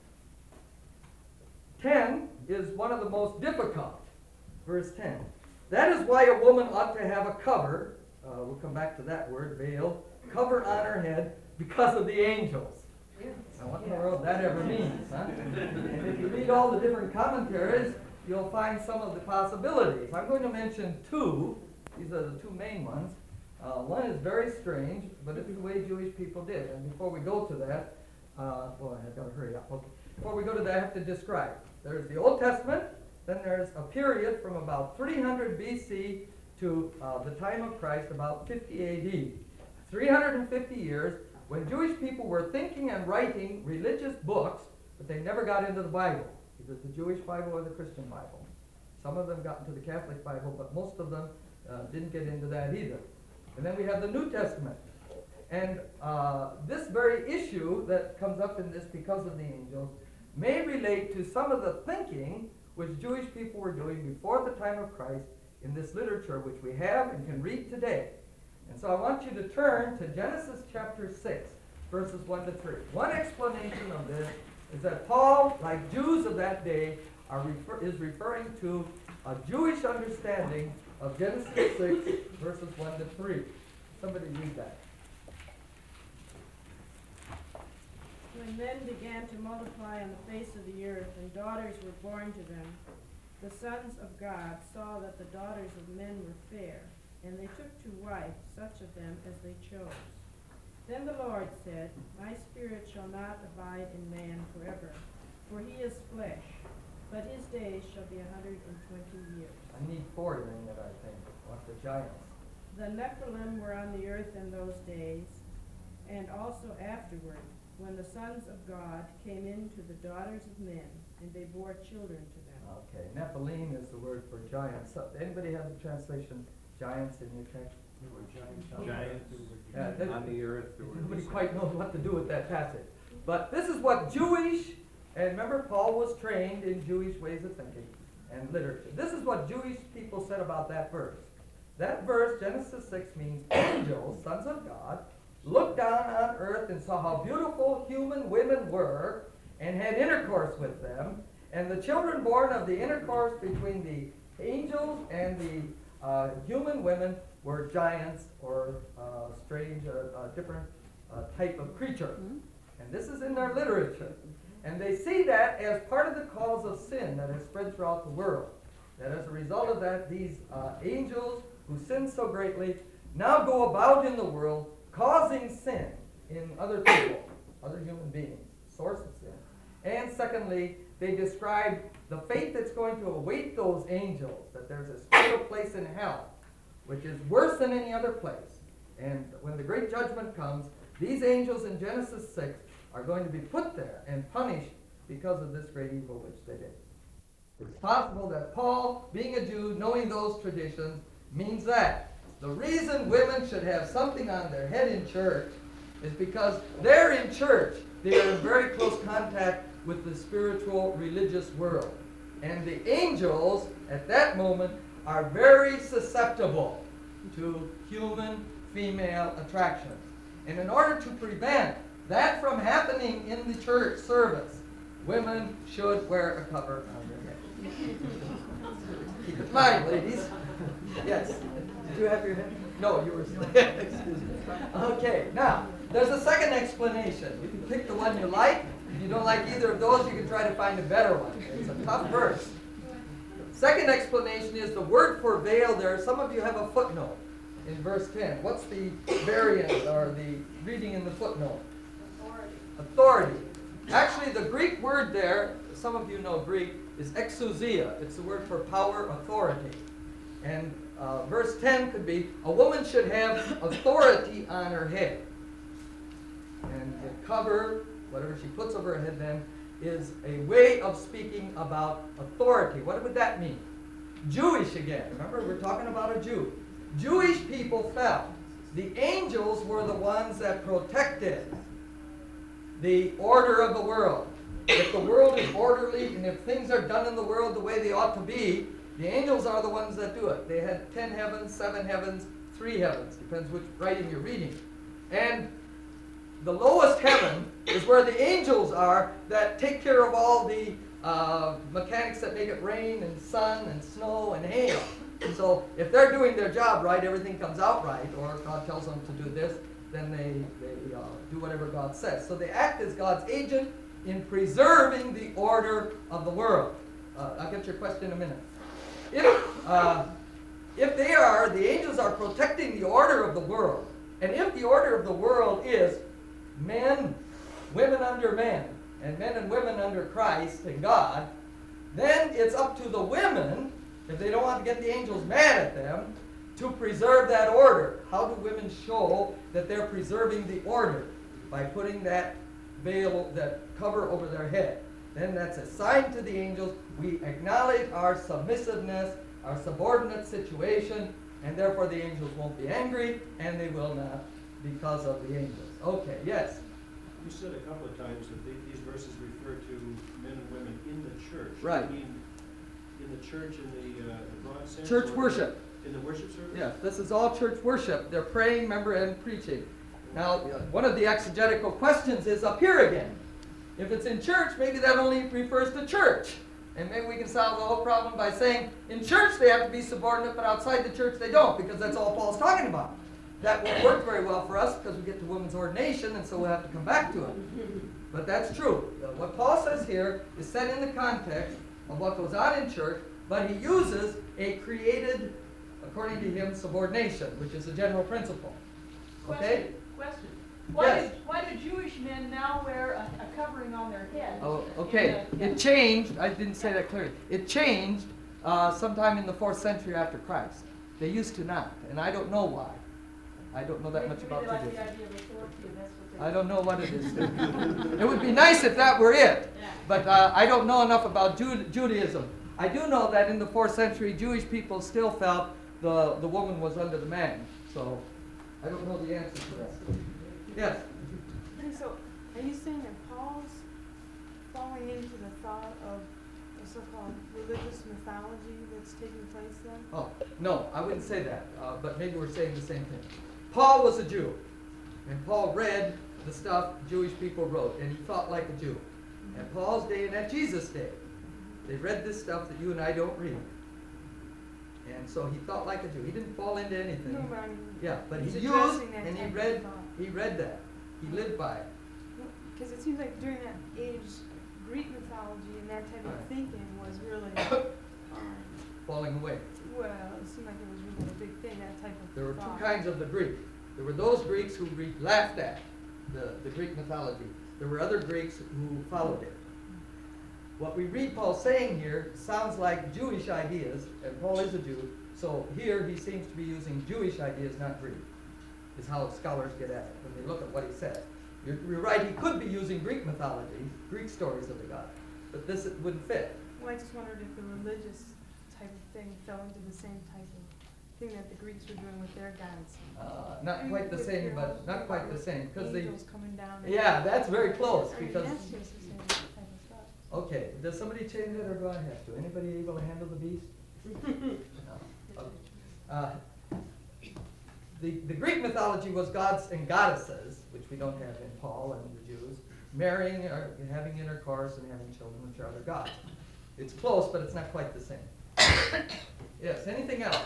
ten is one of the most difficult. Verse ten. That is why a woman ought to have a cover, uh, we'll come back to that word, veil, cover on her head because of the angels. Now what in the world that ever means, huh? And if you read all the different commentaries, you'll find some of the possibilities. I'm going to mention two. These are the two main ones. Uh, one is very strange, but it's the way Jewish people did. And before we go to that, uh, well, I've got to hurry up. Okay. Before we go to that, I have to describe. There's the Old Testament, then there's a period from about three hundred B C to uh, the time of Christ, about fifty A D. three hundred fifty years when Jewish people were thinking and writing religious books, but they never got into the Bible, either the Jewish Bible or the Christian Bible. Some of them got into the Catholic Bible, but most of them uh, didn't get into that either. And then we have the New Testament. And uh, this very issue that comes up in this because of the angels may relate to some of the thinking which Jewish people were doing before the time of Christ in this literature, which we have and can read today. And so I want you to turn to Genesis chapter six, verses one to three. One explanation of this is that Paul, like Jews of that day, are refer- is referring to a Jewish understanding of Genesis six, verses one to three. Somebody read that. When men began to multiply on the face of the earth, and daughters were born to them, the sons of God saw that the daughters of men were fair, and they took to wife such of them as they chose. Then the Lord said, My spirit shall not abide in man forever, for he is flesh, but his days shall be a hundred and twenty years. I need four in it, I think. What's the giants? The Nephilim were on the earth in those days, and also afterward, when the sons of God came in to the daughters of men, and they bore children to them. Okay, Nephilim is the word for giants. So, anybody have the translation giants in your text? There were giants. Giants Yeah, that- on the earth. There were Nobody quite knows what to do with that passage. But this is what Jewish, and remember Paul was trained in Jewish ways of thinking and literature. This is what Jewish people said about that verse. That verse, Genesis six, means angels, sons of God, looked down on earth and saw how beautiful human women were and had intercourse with them. And the children born of the intercourse between the angels and the uh, human women were giants or uh, strange, uh, uh, different uh, type of creature. Mm-hmm. And this is in their literature. And they see that as part of the cause of sin that has spread throughout the world. That as a result of that, these uh, angels who sinned so greatly now go about in the world causing sin in other people, other human beings, source of sin. And secondly, they describe the fate that's going to await those angels, that there's a special place in hell, which is worse than any other place. And when the great judgment comes, these angels in Genesis six are going to be put there and punished because of this great evil which they did. It's possible that Paul, being a Jew, knowing those traditions, means that the reason women should have something on their head in church is because they're in church. They are in very close contact with the spiritual, religious world. And the angels, at that moment, are very susceptible to human female attractions. And in order to prevent that from happening in the church service, women should wear a cover on their head. Keep in mind, ladies. Yes. Did you have your hand? No, you were. Excuse me. Okay. Now, there's a second explanation. You can pick the one you like. If you don't like either of those, you can try to find a better one. It's a tough verse. Second explanation is the word for veil there. Some of you have a footnote in verse ten. What's the variant or the reading in the footnote? Authority. Authority. Actually, the Greek word there, some of you know Greek, is exousia. It's the word for power, authority. And uh, verse ten could be, a woman should have authority on her head. And the cover, whatever she puts over her head then, is a way of speaking about authority. What would that mean? Jewish again. Remember, we're talking about a Jew. Jewish people felt the angels were the ones that protected the order of the world. If the world is orderly and if things are done in the world the way they ought to be, the angels are the ones that do it. They had ten heavens, seven heavens, three heavens. Depends which writing you're reading. And the lowest heaven is where the angels are that take care of all the uh, mechanics that make it rain and sun and snow and hail. And so if they're doing their job right, everything comes out right, or God tells them to do this, then they, they uh, do whatever God says. So they act as God's agent in preserving the order of the world. Uh, I'll get your question in a minute. If, uh, if they are, the angels are protecting the order of the world, and if the order of the world is men, women under men, and men and women under Christ and God, then it's up to the women, if they don't want to get the angels mad at them, to preserve that order. How do women show that they're preserving the order? By putting that veil, that cover over their head. Then that's a sign to the angels. We acknowledge our submissiveness, our subordinate situation, and therefore the angels won't be angry, and they will not because of the angels. Okay, yes? You said a couple of times that the- these verses refer to men and women in the church. Right. You mean in the church in the, uh, the broad sense? Church or worship. In the worship service? Yes, this is all church worship. They're praying, remember, and preaching. Now, one of the exegetical questions is up here again. If it's in church, maybe that only refers to church. And maybe we can solve the whole problem by saying, in church they have to be subordinate, but outside the church they don't, because that's all Paul's talking about. That won't work very well for us because we get to women's ordination, and so we'll have to come back to it. But that's true. What Paul says here is set in the context of what goes on in church, but he uses a created, according to him, subordination, which is a general principle. Okay? Question. Why, Yes. do, why do Jewish men now wear a, a covering on their head? Oh, okay. In the- It changed. I didn't say that clearly. It changed uh, sometime in the fourth century after Christ. They used to not, and I don't know why. I don't know that much Maybe about they like Judaism. the idea of authority, and that's what they. I don't know what it is. It would be nice if that were it, but uh, I don't know enough about Ju- Judaism. I do know that in the fourth century, Jewish people still felt the, the woman was under the man. So I don't know the answer to that. Yes? So, are you saying that Paul's falling into the thought of the so-called religious mythology that's taking place then? Oh, no, I wouldn't say that, uh, but maybe we're saying the same thing. Paul was a Jew, and Paul read the stuff Jewish people wrote, and he thought like a Jew. At Paul's day and at Jesus' day, they read this stuff that you and I don't read. And so he thought like a Jew. He didn't fall into anything. No, but I mean, Yeah, but he he's used, addressing that and he type of read, thought. he read that. He lived by it. Because it seems like during that age, Greek mythology and that type of Right. thinking was really, um, Falling away. well, it seemed like it was really a big thing, that type of There were thought. two kinds of the Greek. There were those Greeks who re- laughed at the, the Greek mythology. There were other Greeks who followed it. What we read Paul saying here sounds like Jewish ideas, and Paul is a Jew, so here he seems to be using Jewish ideas, not Greek, is how scholars get at it when they look at what he says. You're, you're right, he could be using Greek mythology, Greek stories of the gods, but this wouldn't fit. Well, I just wondered if the religious type of thing fell into the same type of thing that the Greeks were doing with their gods. Uh, not I mean, quite the with same, your but whole not thing quite about the same, because they, angels coming down and- yeah, that's very close, I mean, because, that's just the same type of stuff. okay, does somebody change it, or do I have to? Anybody able to handle the beast? No. Okay. Uh, The, the Greek mythology was gods and goddesses, which we don't have in Paul and the Jews, marrying or having intercourse and having children, which are other gods. It's close, but it's not quite the same. Yes, anything else?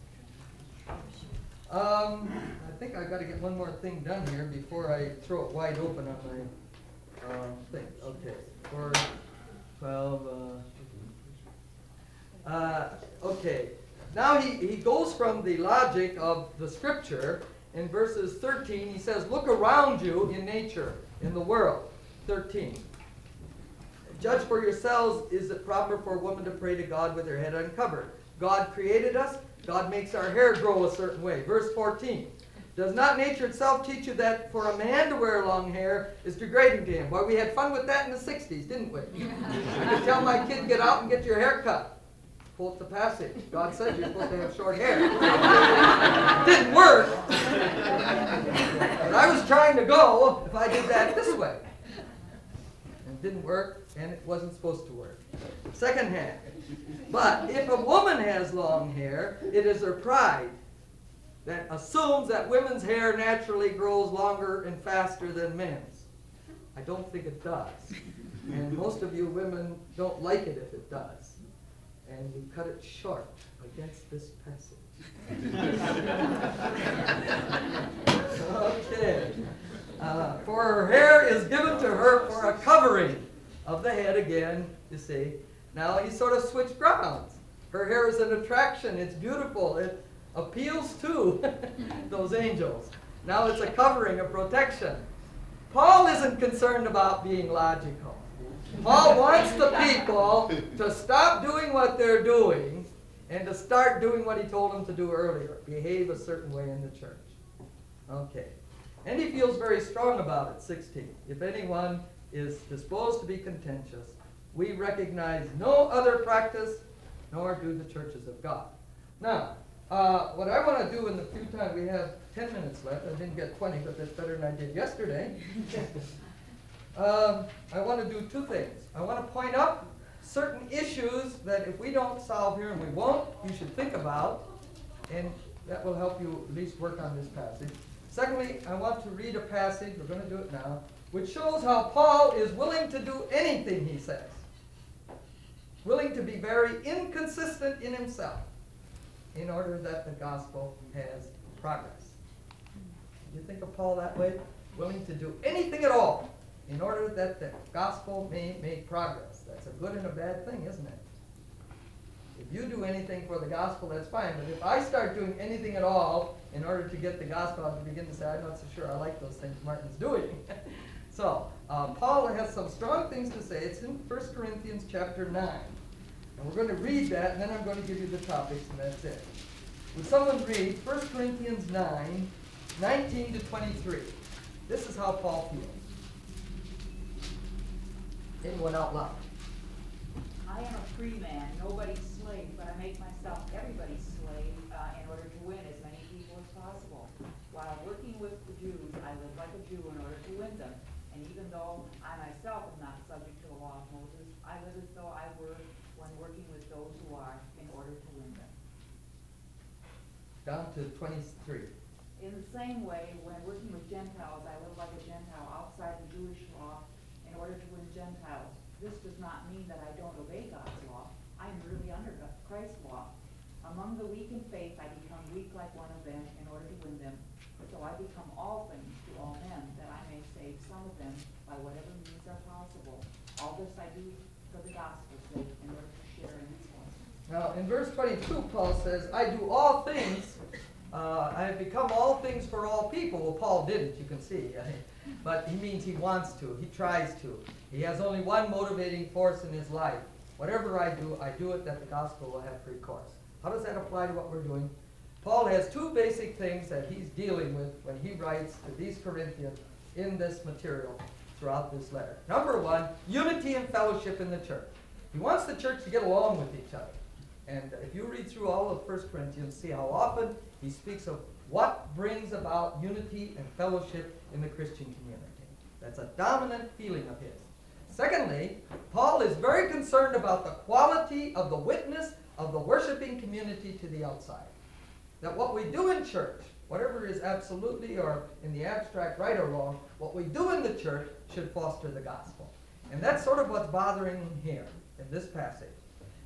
Um, I think I've got to get one more thing done here before I throw it wide open on my um, thing. Okay, for twelve. Uh, uh, okay, now he, he goes from the logic of the scripture. In verses thirteen, he says, look around you in nature, in the world. thirteen. Judge for yourselves, is it proper for a woman to pray to God with her head uncovered? God created us. God makes our hair grow a certain way. Verse fourteen. Does not nature itself teach you that for a man to wear long hair is degrading to him? Well, we had fun with that in the sixties, didn't we? I could tell my kid, get out and get your hair cut. Quote the passage. God said you're supposed to have short hair. Didn't work. But I was trying to go if I did that this way. And it didn't work, and it wasn't supposed to work. Second hand. But if a woman has long hair, it is her pride that assumes that women's hair naturally grows longer and faster than men's. I don't think it does. And most of you women don't like it if it does. And you cut it short against this passage. Okay. Uh, for her hair is given to her for a covering of the head again, you see. Now he sort of switched grounds. Her hair is an attraction. It's beautiful. It appeals to those angels. Now it's a covering, a protection. Paul isn't concerned about being logical. Paul wants the people to stop doing what they're doing and to start doing what he told them to do earlier. Behave a certain way in the church. Okay. And he feels very strong about it, sixteen. If anyone is disposed to be contentious, we recognize no other practice, nor do the churches of God. Now, uh, what I want to do in the few time, we have ten minutes left. I didn't get twenty, but that's better than I did yesterday. um, I want to do two things. I want to point up certain issues that if we don't solve here, and we won't, you should think about, and that will help you at least work on this passage. Secondly, I want to read a passage, we're going to do it now, which shows how Paul is willing to do anything he says. Willing to be very inconsistent in himself in order that the gospel has progress. You think of Paul that way? Willing to do anything at all in order that the gospel may make progress. That's a good and a bad thing, isn't it? If you do anything for the gospel, that's fine. But if I start doing anything at all in order to get the gospel, I'll begin to say, I'm not so sure I like those things Martin's doing. So, uh, Paul has some strong things to say. It's in First Corinthians chapter nine. And we're going to read that, and then I'm going to give you the topics, and that's it. Would someone read First Corinthians nine, nineteen to twenty-three? This is how Paul feels. Anyone out loud? I am a free man, nobody's slave, but I make myself everybody's slave uh, in order to win as many people as possible. While working with the Jews, I live like a Jew in order to win them. And even though I myself am not subject to the law of Moses, I live as though I were when working with those who are in order to win them. Down to twenty-three. In the same way, when working with Gentiles, I live like a Gentile outside the Jewish law in order to win Gentiles. This does not mean that I don't obey God's law. I am really under Christ's law. Among the weak in faith, I become weak like one of them in order to win them. So I become all things to all men, that I may save some of them by whatever means are possible. All this I do for the gospel's sake in order to share in its blessings. Now, in verse twenty-two, Paul says, I do all things, uh, I have become all things for all people. Well, Paul didn't, you can see. But he means he wants to, he tries to. He has only one motivating force in his life. Whatever I do, I do it that the gospel will have free course. How does that apply to what we're doing? Paul has two basic things that he's dealing with when he writes to these Corinthians in this material throughout this letter. Number one, unity and fellowship in the church. He wants the church to get along with each other. And if you read through all of First Corinthians, see how often he speaks of what brings about unity and fellowship in the Christian community. That's a dominant feeling of his. Secondly, Paul is very concerned about the quality of the witness of the worshiping community to the outside. That what we do in church, whatever is absolutely or in the abstract right or wrong, what we do in the church should foster the gospel. And that's sort of what's bothering him here in this passage.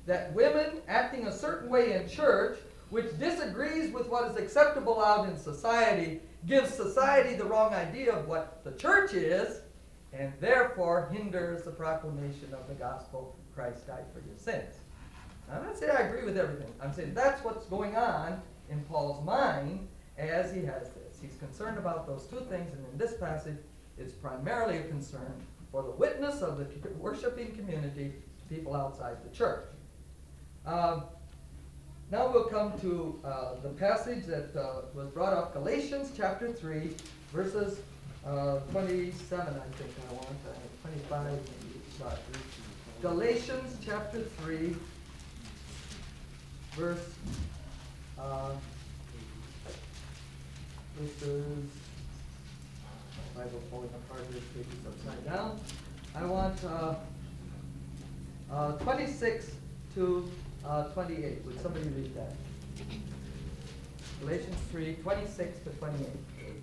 that women acting a certain way in church, which disagrees with what is acceptable out in society, gives society the wrong idea of what the church is, and therefore hinders the proclamation of the gospel, Christ died for your sins. I'm not saying I agree with everything. I'm saying that's what's going on in Paul's mind as he has this. He's concerned about those two things, and in this passage, it's primarily a concern for the witness of the worshiping community to people outside the church. Um, now we'll come to uh, the passage that uh, was brought up, Galatians chapter three, verses uh, twenty-seven, I think I want, uh, twenty-five, maybe, but Galatians chapter three, verse, uh, verses, Bible falling apart, this page is upside down. I want uh, uh, twenty-six to uh, twenty-eight. Would somebody read that? Galatians three, twenty-six to twenty-eight.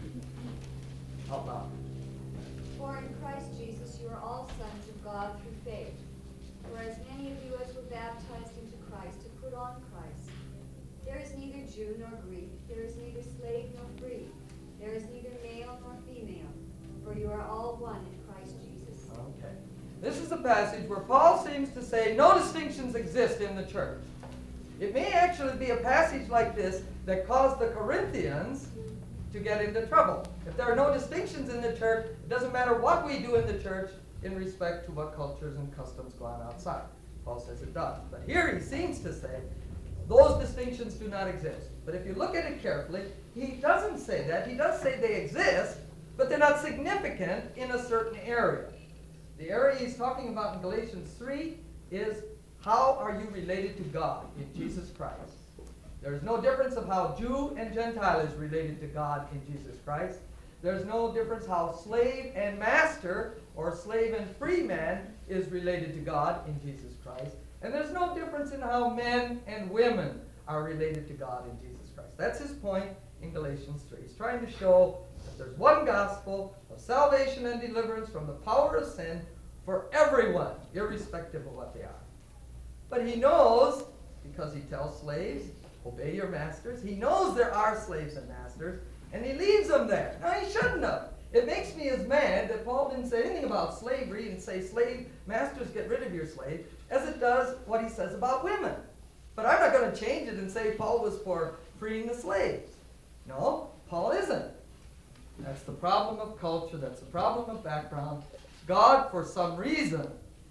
Out loud. For in Christ Jesus you are all sons of God through faith. For as many of you as were baptized into Christ have put on Christ. There is neither Jew nor Greek, there is neither slave nor free, there is neither male nor female, for you are all one in Christ Jesus. Okay. This is a passage where Paul seems to say no distinctions exist in the church. It may actually be a passage like this that caused the Corinthians to get into trouble. If there are no distinctions in the church, it doesn't matter what we do in the church in respect to what cultures and customs go on outside. Paul says it does. But here he seems to say those distinctions do not exist. But if you look at it carefully, he doesn't say that. He does say they exist, but they're not significant in a certain area. The area he's talking about in Galatians three is how are you related to God in Jesus Christ. There's no difference of how Jew and Gentile is related to God in Jesus Christ. There's no difference how slave and master or slave and free man is related to God in Jesus Christ. And there's no difference in how men and women are related to God in Jesus Christ. That's his point in Galatians three. He's trying to show that there's one gospel of salvation and deliverance from the power of sin for everyone, irrespective of what they are. But he knows, because he tells slaves, obey your masters. He knows there are slaves and masters, and he leaves them there. Now, he shouldn't have. It makes me as mad that Paul didn't say anything about slavery and say, slave masters, get rid of your slave, as it does what he says about women. But I'm not going to change it and say Paul was for freeing the slaves. No, Paul isn't. That's the problem of culture. That's the problem of background. God, for some reason,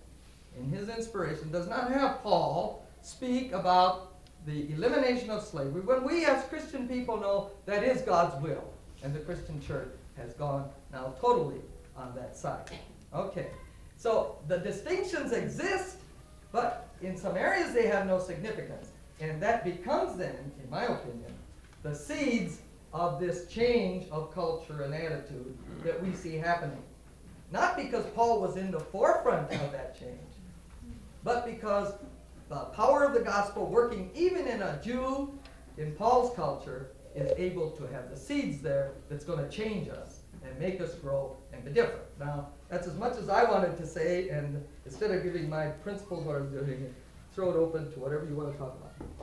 in his inspiration, does not have Paul speak about the elimination of slavery, when we as Christian people know that is God's will, and the Christian church has gone now totally on that side. Okay, so the distinctions exist, but in some areas they have no significance, and that becomes then, in my opinion, the seeds of this change of culture and attitude that we see happening. Not because Paul was in the forefront of that change, but because the power of the gospel working even in a Jew in Paul's culture is able to have the seeds there that's going to change us and make us grow and be different. Now, that's as much as I wanted to say, and instead of giving my principles what I'm doing, throw it open to whatever you want to talk about.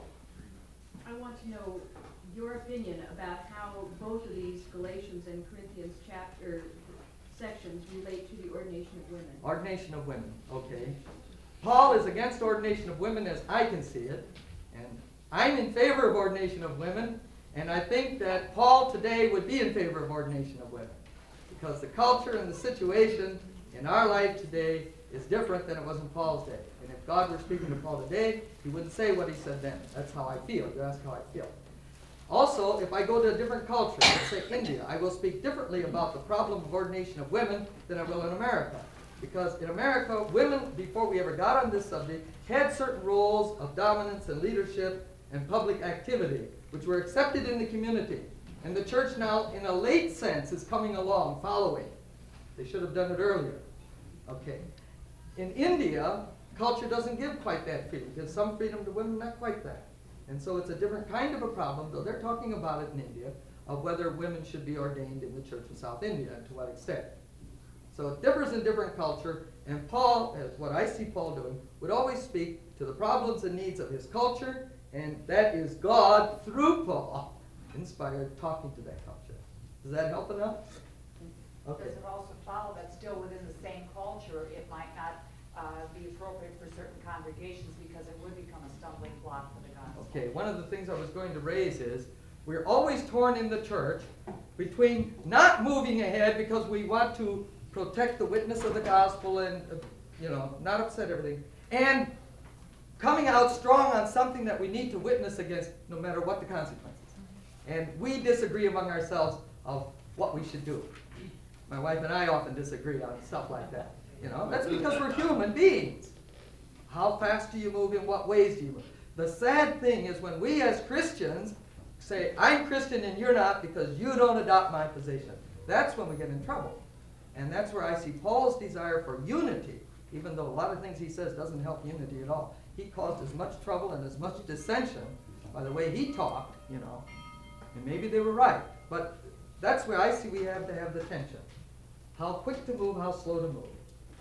I want to know your opinion about how both of these Galatians and Corinthians chapter sections relate to the ordination of women. Ordination of women, okay. Paul is against ordination of women as I can see it, and I'm in favor of ordination of women, and I think that Paul today would be in favor of ordination of women, because the culture and the situation in our life today is different than it was in Paul's day. And if God were speaking to Paul today, he wouldn't say what he said then. That's how I feel. You ask how I feel. Also, if I go to a different culture, let's say India, I will speak differently about the problem of ordination of women than I will in America. Because in America, women, before we ever got on this subject, had certain roles of dominance and leadership and public activity, which were accepted in the community. And the church now, in a late sense, is coming along, following. They should have done it earlier. Okay. In India, culture doesn't give quite that freedom. It gives some freedom to women, not quite that. And so it's a different kind of a problem, though they're talking about it in India, of whether women should be ordained in the church in South India and to what extent. So it differs in different culture, and Paul, as what I see Paul doing, would always speak to the problems and needs of his culture, and that is God, through Paul, inspired talking to that culture. Does that help enough? Okay. Does it also follow that still within the same culture, it might not uh, be appropriate for certain congregations because it would become a stumbling block for the gospel? Okay, one of the things I was going to raise is, we're always torn in the church between not moving ahead because we want to protect the witness of the gospel and, uh, you know, not upset everything, and coming out strong on something that we need to witness against no matter what the consequences. And we disagree among ourselves of what we should do. My wife and I often disagree on stuff like that. You know, that's because we're human beings. How fast do you move? In what ways do you move? The sad thing is when we as Christians say, I'm Christian and you're not because you don't adopt my position. That's when we get in trouble. And that's where I see Paul's desire for unity, even though a lot of things he says doesn't help unity at all. He caused as much trouble and as much dissension by the way he talked, you know. And maybe they were right. But that's where I see we have to have the tension. How quick to move, how slow to move.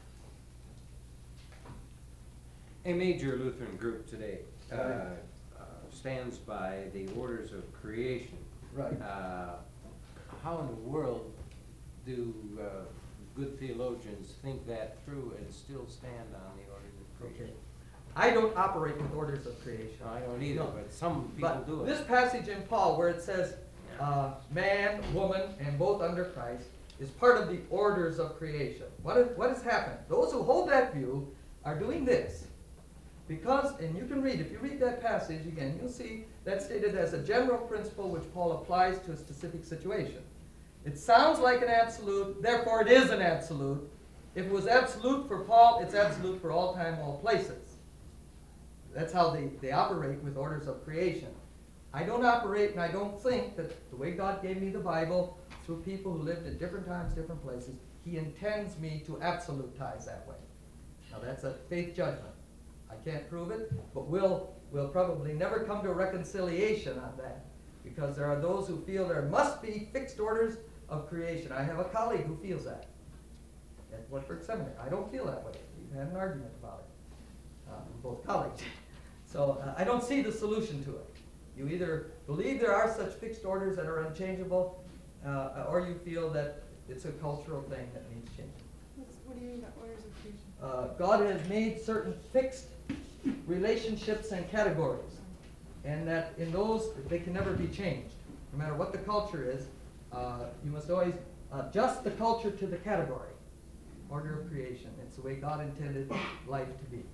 A major Lutheran group today uh, uh, stands by the orders of creation. Right. Uh, how in the world do uh, good theologians think that through and still stand on the orders of creation? Okay. I don't operate with orders of creation. No, I don't either, No. but some people But do it. this passage in Paul where it says uh, man, woman, and both under Christ is part of the orders of creation. What, is, what has happened? Those who hold that view are doing this. Because, and you can read, if you read that passage again, you'll see that's stated as a general principle which Paul applies to a specific situation. It sounds like an absolute, therefore it is an absolute. If it was absolute for Paul, it's absolute for all time, all places. That's how they, they operate with orders of creation. I don't operate and I don't think that the way God gave me the Bible through people who lived at different times, different places, he intends me to absolutize that way. Now that's a faith judgment. I can't prove it, but we'll, we'll probably never come to a reconciliation on that because there are those who feel there must be fixed orders of creation. I have a colleague who feels that at Woodford Seminary. I don't feel that way. We've had an argument about it, uh, both colleagues. So uh, I don't see the solution to it. You either believe there are such fixed orders that are unchangeable, uh, or you feel that it's a cultural thing that needs changing. What's, what do you mean by orders of creation? Uh, God has made certain fixed relationships and categories, and that in those they can never be changed. No matter what the culture is, uh, you must always adjust the culture to the category. Order of creation. It's the way God intended life to be.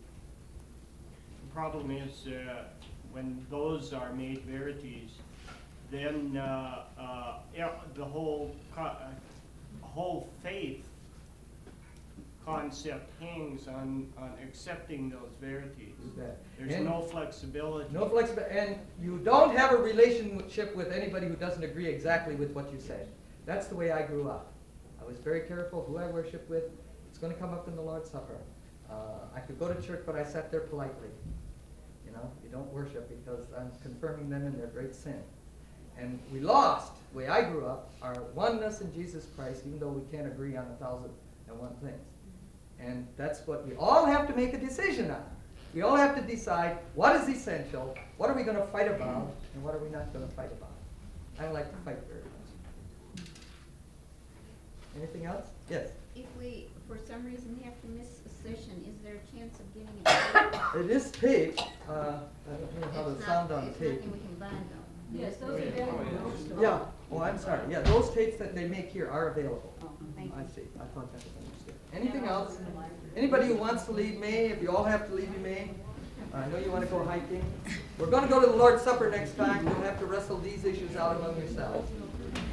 The problem is uh, when those are made verities, then uh, uh, yeah, the whole co- uh, whole faith concept hangs on, on accepting those verities. There's And no flexibility. No flexibility, and you don't have a relationship with anybody who doesn't agree exactly with what you say. That's the way I grew up. I was very careful who I worship with. It's going to come up in the Lord's Supper. Uh, I could go to church, but I sat there politely. You know, you don't worship because I'm confirming them in their great sin. And we lost, the way I grew up, our oneness in Jesus Christ, even though we can't agree on a thousand and one things. And that's what we all have to make a decision on. We all have to decide what is essential, what are we going to fight about, and what are we not going to fight about. I don't like to fight very much. Anything else? Yes? If we, for some reason, have to miss a session, is there a chance of getting it taped? It is taped. Uh, I don't know how to It's sound not- on it's tape. nothing we can buy, though. Yes, those are available. Yeah. Oh, I'm sorry. Yeah, those tapes that they make here are available. Oh, thank I you. see. I thought that was understood. Anything else? Anybody who wants to leave may, if you all have to leave, you may. I know you want to go hiking. We're going to go to the Lord's Supper next time. You'll have to wrestle these issues out among yourselves.